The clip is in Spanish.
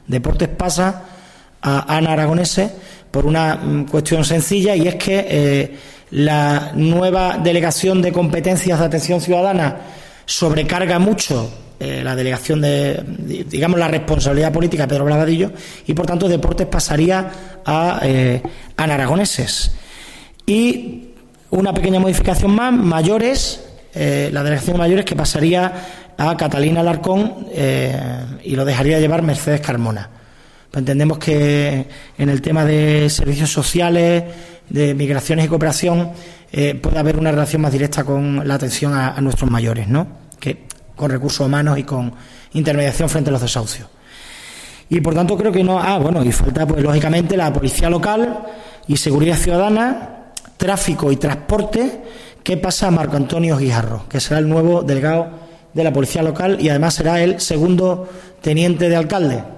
Deportes pasa a Ana Aragonese por una cuestión sencilla, y es que la nueva delegación de competencias de atención ciudadana sobrecarga mucho la delegación digamos, la responsabilidad política de Pedro Barbadillo, y por tanto Deportes pasaría a Ana Aragoneses. Y una pequeña modificación más, mayores, la delegación de mayores, que pasaría a Catalina Alarcón y lo dejaría llevar Mercedes Carmona. Pues entendemos que en el tema de servicios sociales, de migraciones y cooperación, puede haber una relación más directa con la atención a nuestros mayores, ¿no? Que con recursos humanos y con intermediación frente a los desahucios. Y por tanto creo que no... y falta pues lógicamente la policía local y seguridad ciudadana, tráfico y transporte, que pasa a Marco Antonio Guijarro, que será el nuevo delegado de la policía local y además será el segundo teniente de alcalde.